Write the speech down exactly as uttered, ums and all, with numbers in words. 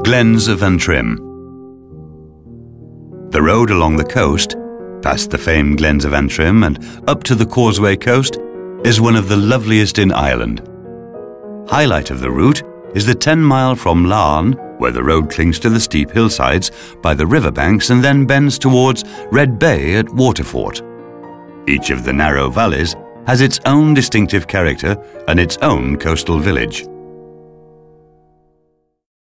Glens of Antrim. The road along the coast, past the famed Glens of Antrim and up to the Causeway Coast, is one of the loveliest in Ireland. Highlight of the route is the ten mile from Larne, where the road clings to the steep hillsides by the riverbanks and then bends towards Red Bay at Waterfort. Each of the narrow valleys has its own distinctive character and its own coastal village.